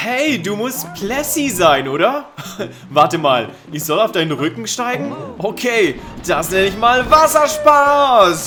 Hey, du musst Plessy sein, oder? Warte mal, ich soll auf deinen Rücken steigen? Okay, das nenne ich mal Wasserspaß!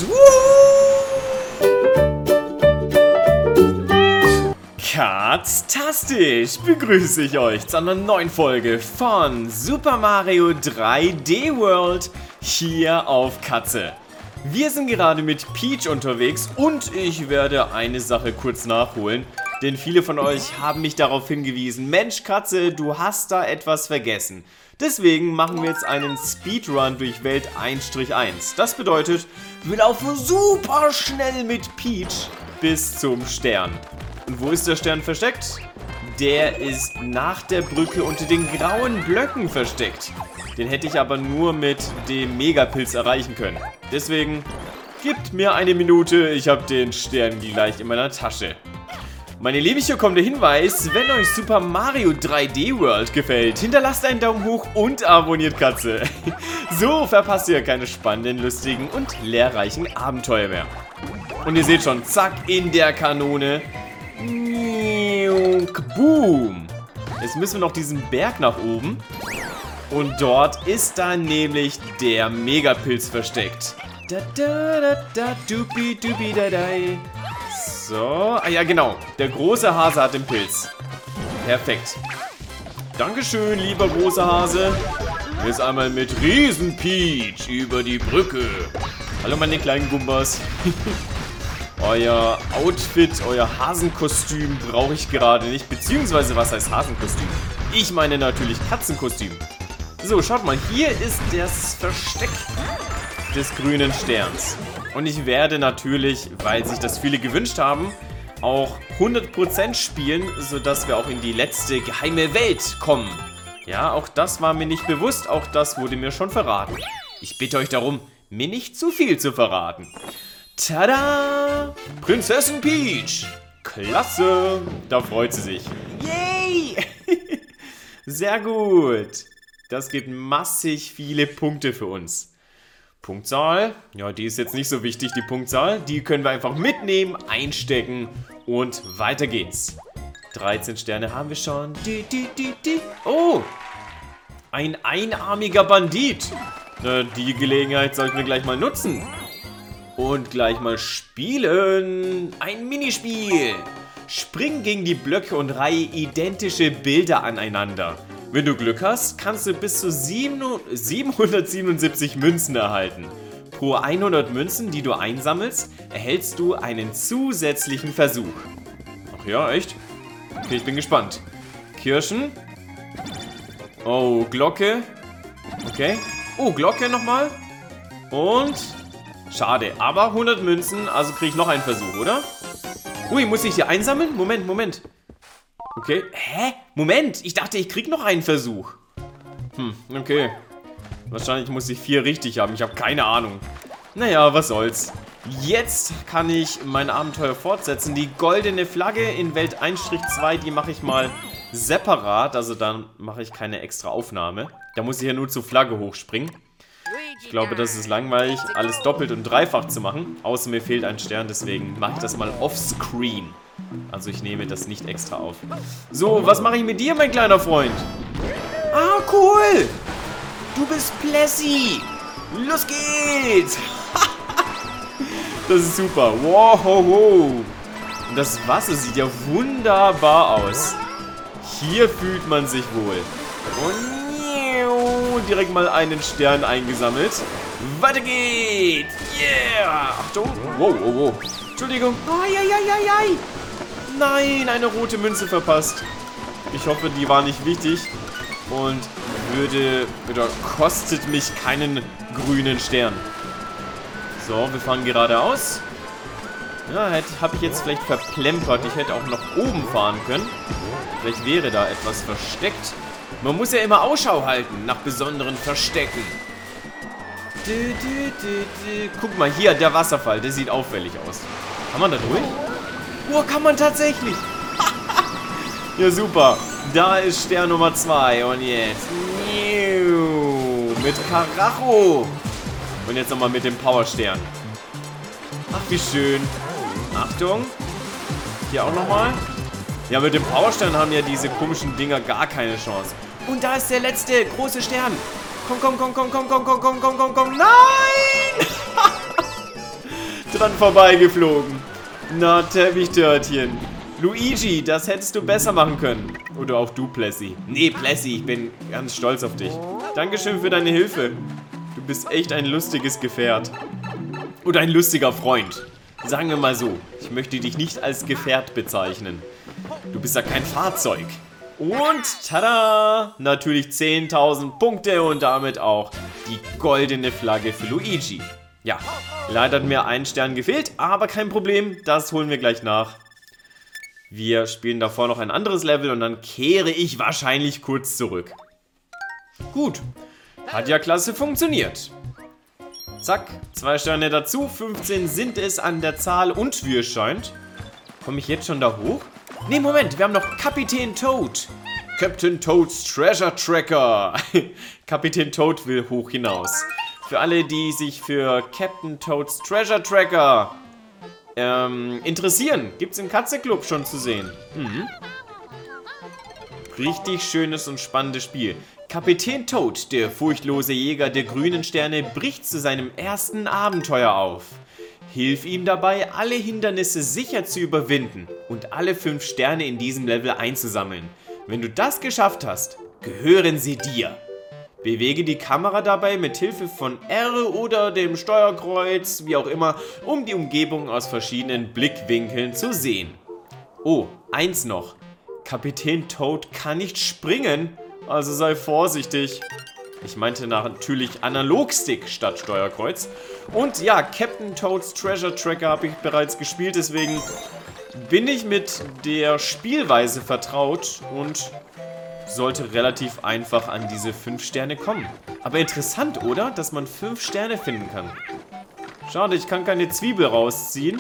Katztastisch begrüße ich euch zu einer neuen Folge von Super Mario 3D World hier auf Katze. Wir sind gerade mit Peach unterwegs und ich werde eine Sache kurz nachholen, denn viele von euch haben mich darauf hingewiesen, Mensch Katze, du hast da etwas vergessen. Deswegen machen wir jetzt einen Speedrun durch Welt 1-1. Das bedeutet, wir laufen super schnell mit Peach bis zum Stern. Und wo ist der Stern versteckt? Der ist nach der Brücke unter den grauen Blöcken versteckt. Den hätte ich aber nur mit dem Megapilz erreichen können. Deswegen, gebt mir eine Minute, ich habe den Stern gleich in meiner Tasche. Meine Lieben, hier kommt der Hinweis, wenn euch Super Mario 3D World gefällt, hinterlasst einen Daumen hoch und abonniert Katze. So verpasst ihr keine spannenden, lustigen und lehrreichen Abenteuer mehr. Und ihr seht schon, zack, in der Kanone. Boom. Jetzt müssen wir noch diesen Berg nach oben. Und dort ist dann nämlich der Megapilz versteckt. Da, da, da, da, dubi, dubi, da, da. So, ah ja genau, der große Hase hat den Pilz. Perfekt. Dankeschön, lieber großer Hase. Jetzt einmal mit Riesen-Peach über die Brücke. Hallo meine kleinen Gumbas. Euer Outfit, euer Hasenkostüm brauche ich gerade nicht. Beziehungsweise, was heißt Hasenkostüm? Ich meine natürlich Katzenkostüm. So, schaut mal, hier ist das Versteck des grünen Sterns. Und ich werde natürlich, weil sich das viele gewünscht haben, auch 100% spielen, sodass wir auch in die letzte geheime Welt kommen. Ja, auch das war mir nicht bewusst, auch das wurde mir schon verraten. Ich bitte euch darum, mir nicht zu viel zu verraten. Tada! Prinzessin Peach! Klasse! Da freut sie sich. Yay! Sehr gut. Das gibt massig viele Punkte für uns. Punktzahl, ja, die ist jetzt nicht so wichtig, die Punktzahl. Die können wir einfach mitnehmen, einstecken und weiter geht's. 13 Sterne haben wir schon. Oh! Ein einarmiger Bandit. Na, die Gelegenheit sollten wir gleich mal nutzen. Und gleich mal spielen. Ein Minispiel. Spring gegen die Blöcke und reihe identische Bilder aneinander. Wenn du Glück hast, kannst du bis zu 777 Münzen erhalten. Pro 100 Münzen, die du einsammelst, erhältst du einen zusätzlichen Versuch. Ach ja, echt? Okay, ich bin gespannt. Kirschen. Oh, Glocke. Okay. Oh, Glocke nochmal. Und... Schade, aber 100 Münzen, also kriege ich noch einen Versuch, oder? Ui, muss ich hier einsammeln? Moment. Okay, hä? Moment, ich dachte, ich krieg noch einen Versuch. Okay. Wahrscheinlich muss ich 4 richtig haben, ich habe keine Ahnung. Naja, was soll's. Jetzt kann ich mein Abenteuer fortsetzen. Die goldene Flagge in Welt 1-2, die mache ich mal separat. Also dann mache ich keine extra Aufnahme. Da muss ich ja nur zur Flagge hochspringen. Ich glaube, das ist langweilig, alles doppelt und dreifach zu machen. Außer mir fehlt ein Stern, deswegen mache ich das mal offscreen. Also ich nehme das nicht extra auf. So, was mache ich mit dir, mein kleiner Freund? Ah, cool! Du bist Plessy! Los geht's! Das ist super. Wow, und das Wasser sieht ja wunderbar aus. Hier fühlt man sich wohl. Und direkt mal einen Stern eingesammelt. Weiter geht's! Yeah! Achtung! Wow. Entschuldigung. Ai. Nein, eine rote Münze verpasst. Ich hoffe, die war nicht wichtig. Und kostet mich keinen grünen Stern. So, wir fahren geradeaus. Ja, habe ich jetzt vielleicht verplempert. Ich hätte auch nach oben fahren können. Vielleicht wäre da etwas versteckt. Man muss ja immer Ausschau halten nach besonderen Verstecken. Guck mal, hier, der Wasserfall, der sieht auffällig aus. Kann man da durch? Oh, kann man tatsächlich. Ja, super. Da ist Stern Nummer 2. Und jetzt mit Karacho. Und jetzt nochmal mit dem Powerstern. Ach, wie schön. Achtung. Hier auch nochmal. Ja, mit dem Powerstern haben ja diese komischen Dinger gar keine Chance. Und da ist der letzte große Stern. Komm, komm, komm, komm, komm, komm, komm, komm, komm, komm, komm. Nein! Dran vorbeigeflogen. Na, Teppichtörtchen. Luigi, das hättest du besser machen können. Oder auch du, Plessy. Nee, Plessy, ich bin ganz stolz auf dich. Dankeschön für deine Hilfe. Du bist echt ein lustiges Gefährt. Oder ein lustiger Freund. Sagen wir mal so, ich möchte dich nicht als Gefährt bezeichnen. Du bist ja kein Fahrzeug. Und tada! Natürlich 10.000 Punkte und damit auch die goldene Flagge für Luigi. Ja, leider hat mir ein Stern gefehlt, aber kein Problem, das holen wir gleich nach. Wir spielen davor noch ein anderes Level und dann kehre ich wahrscheinlich kurz zurück. Gut, hat ja klasse funktioniert. Zack, 2 Sterne dazu, 15 sind es an der Zahl und wie es scheint. Komme ich jetzt schon da hoch? Nee, Moment, wir haben noch Kapitän Toad. Captain Toads Treasure Tracker. Kapitän Toad will hoch hinaus. Für alle, die sich für Captain Toads Treasure Tracker interessieren, gibt es im Katze-Club schon zu sehen. Richtig schönes und spannendes Spiel. Kapitän Toad, der furchtlose Jäger der grünen Sterne, bricht zu seinem ersten Abenteuer auf. Hilf ihm dabei, alle Hindernisse sicher zu überwinden und alle 5 Sterne in diesem Level einzusammeln. Wenn du das geschafft hast, gehören sie dir. Bewege die Kamera dabei mit Hilfe von R oder dem Steuerkreuz, wie auch immer, um die Umgebung aus verschiedenen Blickwinkeln zu sehen. Oh, eins noch. Kapitän Toad kann nicht springen, also sei vorsichtig. Ich meinte natürlich Analogstick statt Steuerkreuz. Und ja, Captain Toads Treasure Tracker habe ich bereits gespielt, deswegen bin ich mit der Spielweise vertraut und sollte relativ einfach an diese 5 Sterne kommen. Aber interessant, oder? Dass man 5 Sterne finden kann. Schade, ich kann keine Zwiebel rausziehen.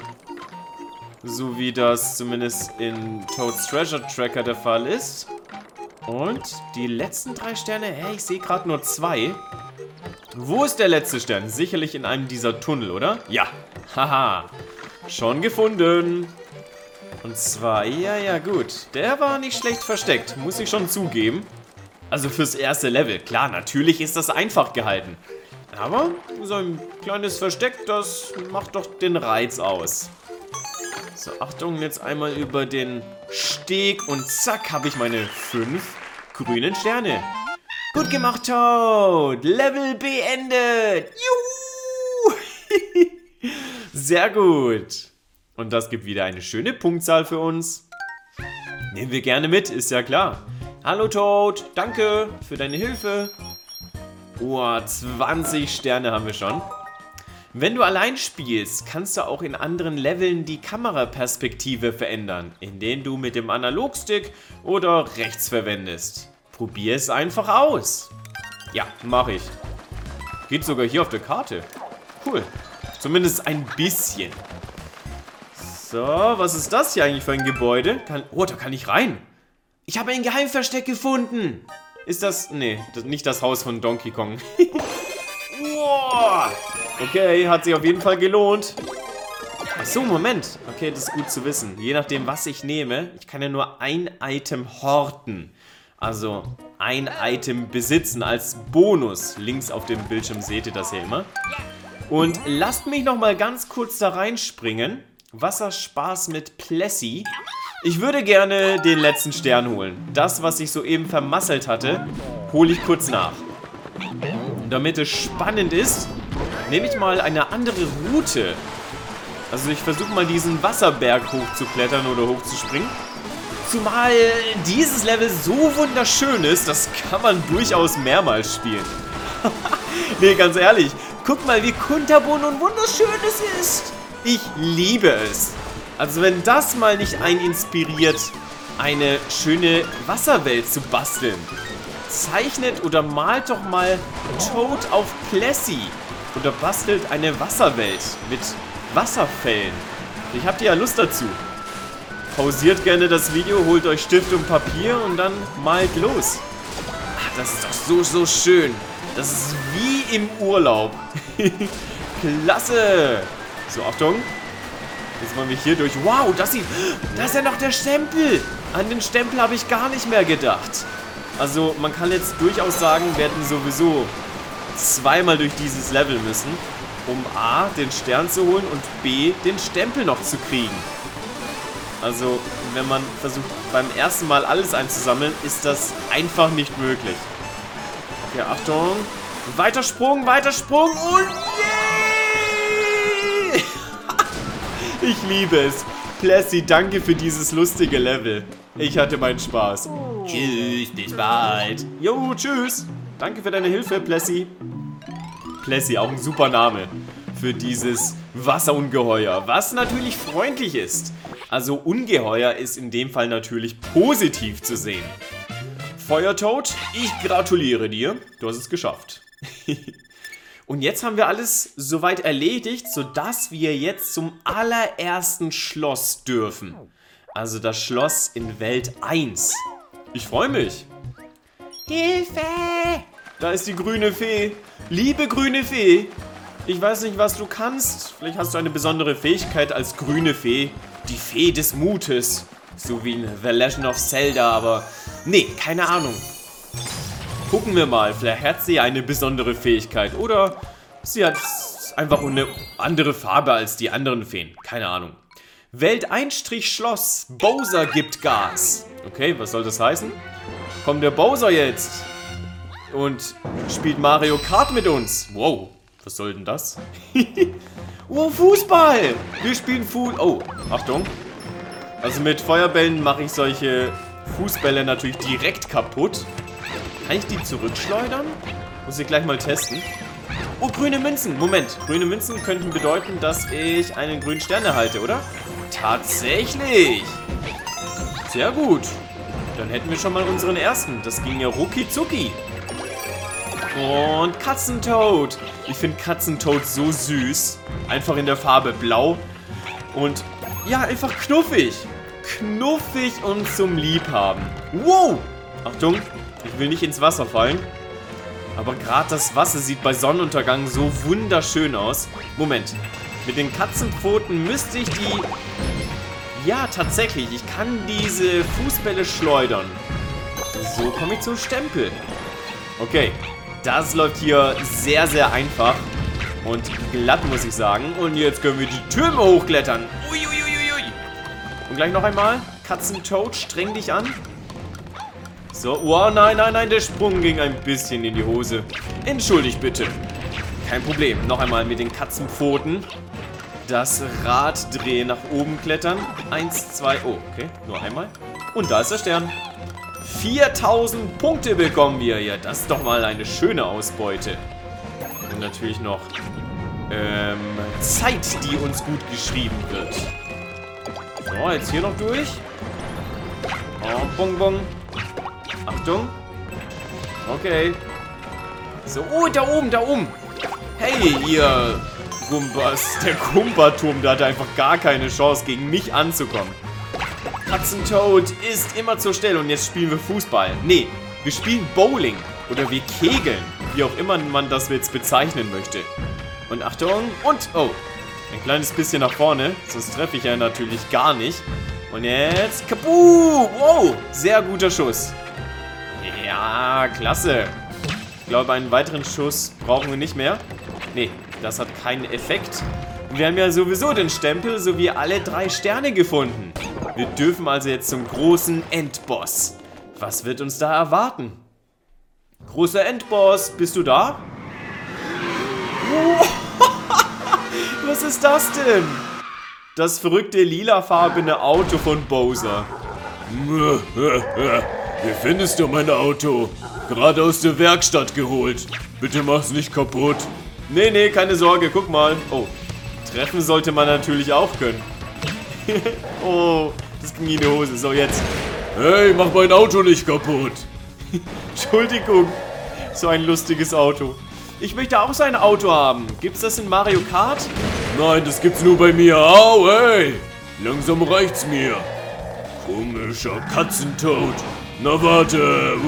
So wie das zumindest in Toads Treasure Tracker der Fall ist. Und die letzten 3 Sterne, ich sehe gerade nur 2. Wo ist der letzte Stern? Sicherlich in einem dieser Tunnel, oder? Ja, haha, schon gefunden. Und zwar, ja gut, der war nicht schlecht versteckt, muss ich schon zugeben. Also fürs erste Level, klar, natürlich ist das einfach gehalten. Aber so ein kleines Versteck, das macht doch den Reiz aus. So, Achtung, jetzt einmal über den Steg und zack, habe ich meine 5 grünen Sterne. Gut gemacht, Toad! Level beendet! Juhu! Sehr gut. Und das gibt wieder eine schöne Punktzahl für uns. Nehmen wir gerne mit, ist ja klar. Hallo Toad, danke für deine Hilfe. Oh, 20 Sterne haben wir schon. Wenn du allein spielst, kannst du auch in anderen Leveln die Kameraperspektive verändern, indem du mit dem Analogstick oder rechts verwendest. Probier es einfach aus. Ja, mache ich. Geht sogar hier auf der Karte. Cool. Zumindest ein bisschen. So, was ist das hier eigentlich für ein Gebäude? Oh, da kann ich rein. Ich habe ein Geheimversteck gefunden. Ist das... Nee, nicht das Haus von Donkey Kong. Wow. Okay, hat sich auf jeden Fall gelohnt. Achso, Moment. Okay, das ist gut zu wissen. Je nachdem, was ich nehme, ich kann ja nur ein Item horten. Also ein Item besitzen als Bonus. Links auf dem Bildschirm seht ihr das ja immer. Und lasst mich nochmal ganz kurz da reinspringen. Wasserspaß mit Plessy. Ich würde gerne den letzten Stern holen. Das, was ich soeben vermasselt hatte, hole ich kurz nach. Und damit es spannend ist, nehme ich mal eine andere Route. Also ich versuche mal diesen Wasserberg hochzuklettern oder hochzuspringen. Zumal dieses Level so wunderschön ist, das kann man durchaus mehrmals spielen. Nee, ganz ehrlich, guck mal, wie kunterbunt und wunderschön es ist. Ich liebe es. Also wenn das mal nicht einen inspiriert, eine schöne Wasserwelt zu basteln. Zeichnet oder malt doch mal Toad auf Plessy. Oder bastelt eine Wasserwelt mit Wasserfällen. Ich habe ja Lust dazu. Pausiert gerne das Video, holt euch Stift und Papier und dann malt los. Ach, das ist doch so schön. Das ist wie im Urlaub. Klasse. So, Achtung. Jetzt wollen wir hier durch. Wow, da ist ja noch der Stempel. An den Stempel habe ich gar nicht mehr gedacht. Also man kann jetzt durchaus sagen, wir hätten sowieso zweimal durch dieses Level müssen, um A, den Stern zu holen und B, den Stempel noch zu kriegen. Also wenn man versucht beim ersten Mal alles einzusammeln, ist das einfach nicht möglich. Okay, Achtung. Weiter Sprung und yay! Ich liebe es. Plessy, danke für dieses lustige Level. Ich hatte meinen Spaß. Tschüss, bis bald. Jo, tschüss. Danke für deine Hilfe, Plessy. Plessy, auch ein super Name für dieses Wasserungeheuer, was natürlich freundlich ist. Also Ungeheuer ist in dem Fall natürlich positiv zu sehen. Feuertoad, ich gratuliere dir. Du hast es geschafft. Und jetzt haben wir alles soweit erledigt, sodass wir jetzt zum allerersten Schloss dürfen. Also das Schloss in Welt 1. Ich freue mich. Hilfe! Da ist die grüne Fee. Liebe grüne Fee, ich weiß nicht, was du kannst. Vielleicht hast du eine besondere Fähigkeit als grüne Fee. Die Fee des Mutes. So wie in The Legend of Zelda, aber nee, keine Ahnung. Gucken wir mal, vielleicht hat sie eine besondere Fähigkeit oder sie hat einfach eine andere Farbe als die anderen Feen. Keine Ahnung. Welt 1 Schloss. Bowser gibt Gas. Okay, was soll das heißen? Kommt der Bowser jetzt und spielt Mario Kart mit uns. Wow, was soll denn das? Oh, Fußball. Wir spielen Fußball. Oh, Achtung. Also mit Feuerbällen mache ich solche Fußbälle natürlich direkt kaputt. Kann ich die zurückschleudern? Muss ich gleich mal testen. Oh, grüne Münzen. Moment. Grüne Münzen könnten bedeuten, dass ich einen grünen Stern erhalte, oder? Tatsächlich. Sehr gut. Dann hätten wir schon mal unseren ersten. Das ging ja rucki zucki. Und Katzentoad. Ich finde Katzentoad so süß. Einfach in der Farbe blau. Und ja, einfach knuffig. Knuffig und zum Liebhaben. Wow. Achtung. Ich will nicht ins Wasser fallen. Aber gerade das Wasser sieht bei Sonnenuntergang so wunderschön aus. Moment. Mit den Katzenpfoten müsste ich die... Ja, tatsächlich. Ich kann diese Fußbälle schleudern. So komme ich zum Stempel. Okay. Das läuft hier sehr, sehr einfach. Und glatt, muss ich sagen. Und jetzt können wir die Türme hochklettern. Uiuiuiui. Und gleich noch einmal. Katzentoad, streng dich an. So, oh nein, nein, nein, der Sprung ging ein bisschen in die Hose. Entschuldigt bitte. Kein Problem. Noch einmal mit den Katzenpfoten. Das Rad drehen, nach oben klettern. 1, 2, oh, okay, nur einmal. Und da ist der Stern. 4000 Punkte bekommen wir. Ja, das ist doch mal eine schöne Ausbeute. Und natürlich noch Zeit, die uns gut geschrieben wird. So, jetzt hier noch durch. Oh, bong, bong. Achtung. Okay. So, oh, da oben, da oben. Hey, ihr Gumbas. Der Gumbaturm, der hatte einfach gar keine Chance, gegen mich anzukommen. Katzentoad ist immer zur Stelle und jetzt spielen wir Fußball. Nee, wir spielen Bowling. Oder wir kegeln. Wie auch immer man das jetzt bezeichnen möchte. Und Achtung. Und, oh. Ein kleines bisschen nach vorne. Sonst treffe ich ja natürlich gar nicht. Und jetzt, kaputt. Wow, sehr guter Schuss. Ja, klasse. Ich glaube, einen weiteren Schuss brauchen wir nicht mehr. Nee, das hat keinen Effekt. Wir haben ja sowieso den Stempel sowie alle 3 Sterne gefunden. Wir dürfen also jetzt zum großen Endboss. Was wird uns da erwarten? Großer Endboss, bist du da? Was ist das denn? Das verrückte lilafarbene Auto von Bowser. Wie findest du mein Auto? Gerade aus der Werkstatt geholt. Bitte mach's nicht kaputt. Nee, nee, keine Sorge, guck mal. Oh, treffen sollte man natürlich auch können. Oh, das ging in die Hose. So, jetzt. Hey, mach mein Auto nicht kaputt. Entschuldigung, so ein lustiges Auto. Ich möchte auch so ein Auto haben. Gibt's das in Mario Kart? Nein, das gibt's nur bei mir. Au, hey. Langsam reicht's mir. Komischer Katzentoad. Na warte.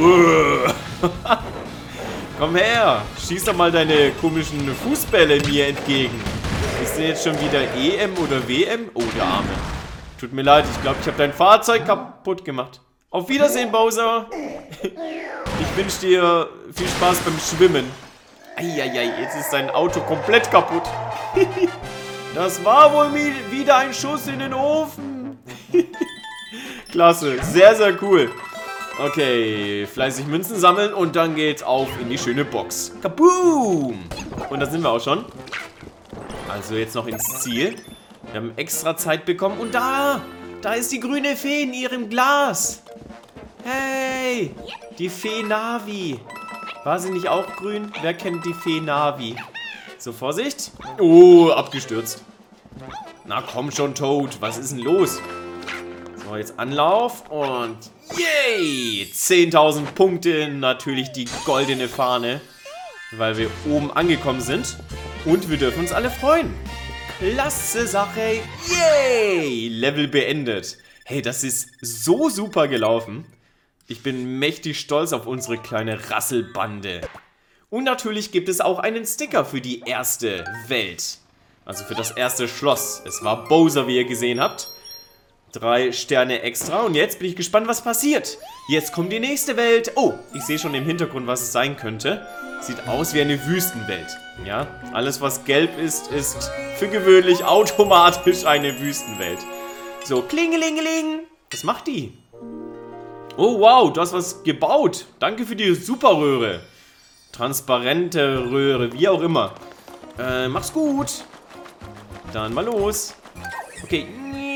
Komm her, schieß doch mal deine komischen Fußbälle mir entgegen. Ist denn jetzt schon wieder EM oder WM? Oh, der Arme. Tut mir leid, ich glaube, ich habe dein Fahrzeug kaputt gemacht. Auf Wiedersehen, Bowser. Ich wünsche dir viel Spaß beim Schwimmen. Eieiei, jetzt ist dein Auto komplett kaputt. Das war wohl wieder ein Schuss in den Ofen. Klasse, sehr, sehr cool. Okay, fleißig Münzen sammeln und dann geht's auf in die schöne Box. Kaboom! Und da sind wir auch schon. Also jetzt noch ins Ziel. Wir haben extra Zeit bekommen und da ist die grüne Fee in ihrem Glas. Hey, die Fee Navi. War sie nicht auch grün? Wer kennt die Fee Navi? So, Vorsicht. Oh, abgestürzt. Na komm schon, Toad. Was ist denn los? So, jetzt Anlauf und yay! 10.000 Punkte. Natürlich die goldene Fahne. Weil wir oben angekommen sind. Und wir dürfen uns alle freuen. Klasse Sache. Yay! Level beendet. Hey, das ist so super gelaufen. Ich bin mächtig stolz auf unsere kleine Rasselbande. Und natürlich gibt es auch einen Sticker für die erste Welt. Also für das erste Schloss. Es war Bowser, wie ihr gesehen habt. 3 Sterne extra. Und jetzt bin ich gespannt, was passiert. Jetzt kommt die nächste Welt. Oh, ich sehe schon im Hintergrund, was es sein könnte. Sieht aus wie eine Wüstenwelt. Ja, alles, was gelb ist, ist für gewöhnlich automatisch eine Wüstenwelt. So, klingelingeling. Was macht die? Oh, wow, du hast was gebaut. Danke für die Superröhre. Transparente Röhre, wie auch immer. Mach's gut. Dann mal los. Okay.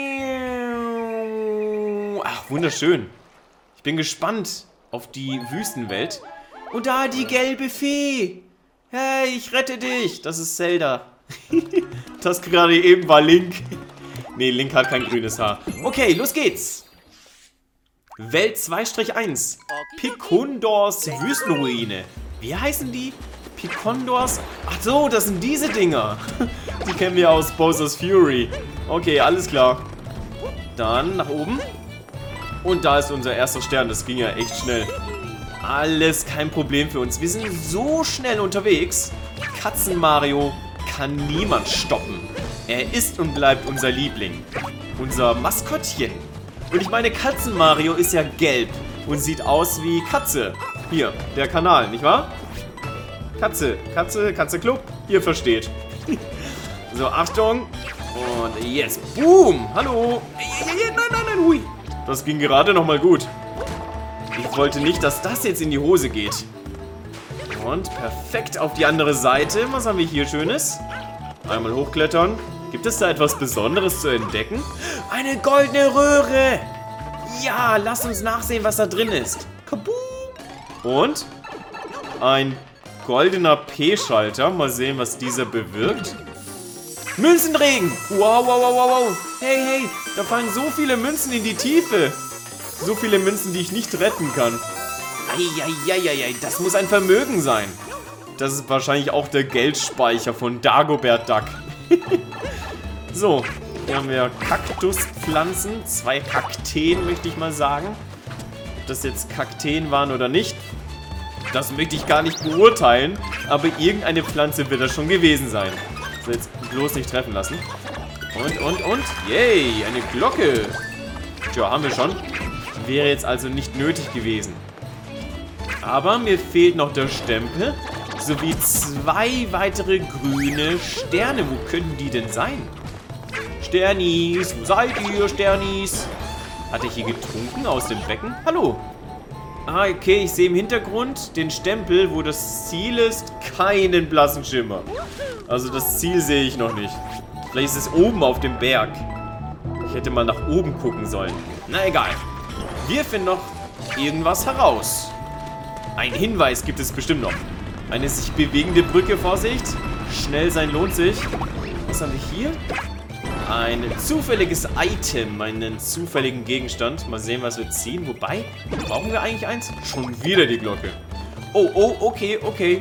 Ach, wunderschön. Ich bin gespannt auf die Wüstenwelt. Und da die gelbe Fee. Hey, ich rette dich. Das ist Zelda. Das gerade eben war Link. Nee, Link hat kein grünes Haar. Okay, los geht's. Welt 2-1. Pikondors Wüstenruine. Wie heißen die? Pikondors? Ach so, das sind diese Dinger. Die kennen wir aus Bowser's Fury. Okay, alles klar. Dann nach oben. Und da ist unser erster Stern. Das ging ja echt schnell. Alles kein Problem für uns. Wir sind so schnell unterwegs. Katzen-Mario kann niemand stoppen. Er ist und bleibt unser Liebling. Unser Maskottchen. Und ich meine, Katzen-Mario ist ja gelb und sieht aus wie Katze. Hier, der Kanal, nicht wahr? Katze, Katze, Katze Club. Ihr versteht. So, Achtung. Und yes. Boom. Hallo. Nein, hui. Das ging gerade nochmal gut. Ich wollte nicht, dass das jetzt in die Hose geht. Und perfekt auf die andere Seite. Was haben wir hier Schönes? Einmal hochklettern. Gibt es da etwas Besonderes zu entdecken? Eine goldene Röhre! Ja, lass uns nachsehen, was da drin ist. Kaboom! Und ein goldener P-Schalter. Mal sehen, was dieser bewirkt. Münzenregen! Wow, wow, wow, wow, wow. Hey, hey, da fallen so viele Münzen in die Tiefe. So viele Münzen, die ich nicht retten kann. Eieieiei, das muss ein Vermögen sein. Das ist wahrscheinlich auch der Geldspeicher von Dagobert Duck. So, hier haben wir Kaktuspflanzen. 2 Kakteen, möchte ich mal sagen. Ob das jetzt Kakteen waren oder nicht, das möchte ich gar nicht beurteilen. Aber irgendeine Pflanze wird das schon gewesen sein. So, jetzt bloß nicht treffen lassen. Und. Yay, eine Glocke. Tja, haben wir schon. Wäre jetzt also nicht nötig gewesen. Aber mir fehlt noch der Stempel. Sowie 2 weitere grüne Sterne. Wo könnten die denn sein? Sternis, wo seid ihr, Sternis? Hat er hier getrunken aus dem Becken? Hallo. Ah, okay, ich sehe im Hintergrund den Stempel, wo das Ziel ist. Keinen blassen Schimmer. Also das Ziel sehe ich noch nicht. Vielleicht ist es oben auf dem Berg. Ich hätte mal nach oben gucken sollen. Na egal. Wir finden noch irgendwas heraus. Ein Hinweis gibt es bestimmt noch. Eine sich bewegende Brücke, Vorsicht. Schnell sein lohnt sich. Was haben wir hier? Ein zufälliges Item, einen zufälligen Gegenstand. Mal sehen, was wir ziehen. Wobei, brauchen wir eigentlich eins? Schon wieder die Glocke. Oh, okay.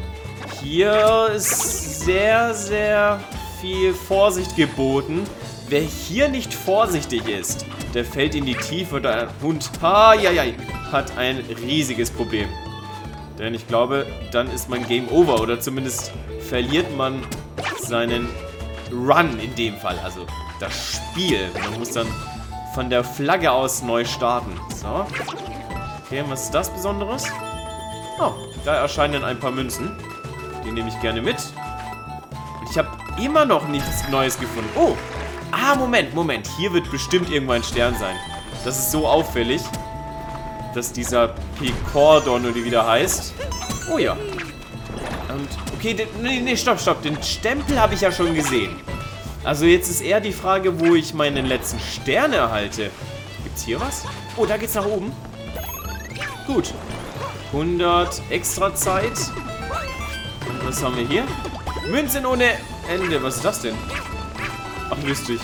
Hier ist sehr, sehr viel Vorsicht geboten. Wer hier nicht vorsichtig ist, der fällt in die Tiefe und hat ein riesiges Problem. Denn ich glaube, dann ist mein Game over. Oder zumindest verliert man seinen Run in dem Fall. Also das Spiel. Man muss dann von der Flagge aus neu starten. So. Okay, was ist das Besonderes? Oh, da erscheinen ein paar Münzen. Die nehme ich gerne mit. Und ich habe immer noch nichts Neues gefunden. Oh, Moment. Hier wird bestimmt irgendwo ein Stern sein. Das ist so auffällig, dass dieser Picordon oder wie der heißt. Oh ja. Und, okay, nee, stopp. Den Stempel habe ich ja schon gesehen. Also jetzt ist eher die Frage, wo ich meinen letzten Stern erhalte. Gibt's hier was? Oh, da geht's nach oben. Gut. 100 extra Zeit. Und was haben wir hier? Münzen ohne Ende. Was ist das denn? Ach, lustig.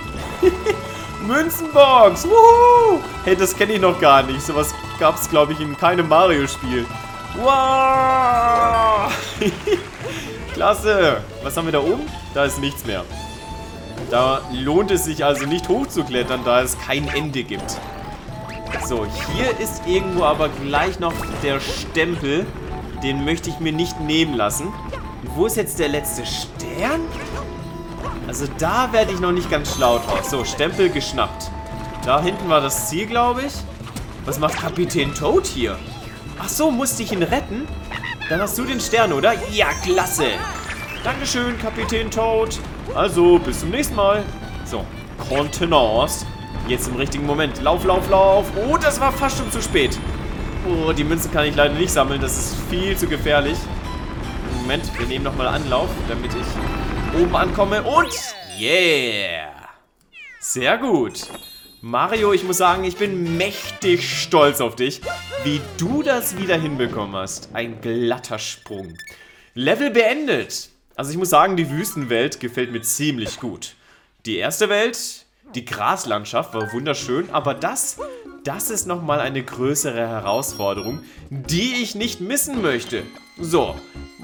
Münzenbox. Wuhu! Hey, das kenne ich noch gar nicht. Sowas gab es, glaube ich, in keinem Mario-Spiel. Wow! Klasse. Was haben wir da oben? Da ist nichts mehr. Da lohnt es sich also nicht hochzuklettern, da es kein Ende gibt. So, hier ist irgendwo aber gleich noch der Stempel. Den möchte ich mir nicht nehmen lassen. Und wo ist jetzt der letzte Stern? Also da werde ich noch nicht ganz schlau draus. So, Stempel geschnappt. Da hinten war das Ziel, glaube ich. Was macht Kapitän Toad hier? Ach so, musste ich ihn retten? Dann hast du den Stern, oder? Ja, klasse. Dankeschön, Kapitän Toad. Also, bis zum nächsten Mal. So, Contenance. Jetzt im richtigen Moment. Lauf. Oh, das war fast schon zu spät. Oh, die Münzen kann ich leider nicht sammeln. Das ist viel zu gefährlich. Moment, wir nehmen nochmal Anlauf, damit ich oben ankomme. Und yeah. Sehr gut. Mario, ich muss sagen, ich bin mächtig stolz auf dich, wie du das wieder hinbekommen hast. Ein glatter Sprung. Level beendet. Also ich muss sagen, die Wüstenwelt gefällt mir ziemlich gut. Die erste Welt, die Graslandschaft war wunderschön, aber das ist nochmal eine größere Herausforderung, die ich nicht missen möchte. So.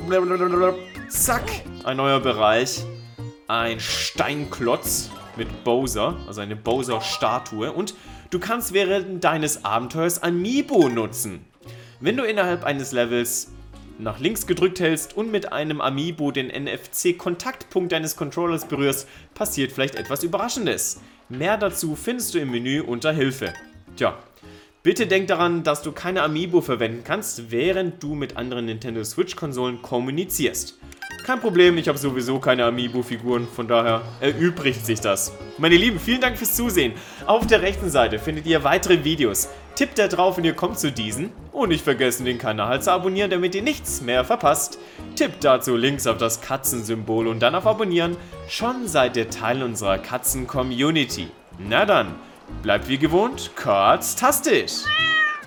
Zack. Ein neuer Bereich. Ein Steinklotz mit Bowser, also eine Bowser-Statue. Und du kannst während deines Abenteuers Amiibo nutzen. Wenn du innerhalb eines Levels nach links gedrückt hältst und mit einem Amiibo den NFC-Kontaktpunkt deines Controllers berührst, passiert vielleicht etwas Überraschendes. Mehr dazu findest du im Menü unter Hilfe. Tja, bitte denk daran, dass du keine Amiibo verwenden kannst, während du mit anderen Nintendo Switch-Konsolen kommunizierst. Kein Problem, ich habe sowieso keine Amiibo-Figuren, von daher erübrigt sich das. Meine Lieben, vielen Dank fürs Zusehen. Auf der rechten Seite findet ihr weitere Videos. Tippt da drauf und ihr kommt zu diesen. Und nicht vergessen, den Kanal zu abonnieren, damit ihr nichts mehr verpasst. Tippt dazu links auf das Katzensymbol und dann auf Abonnieren. Schon seid ihr Teil unserer Katzen-Community. Na dann, bleibt wie gewohnt, katztastisch!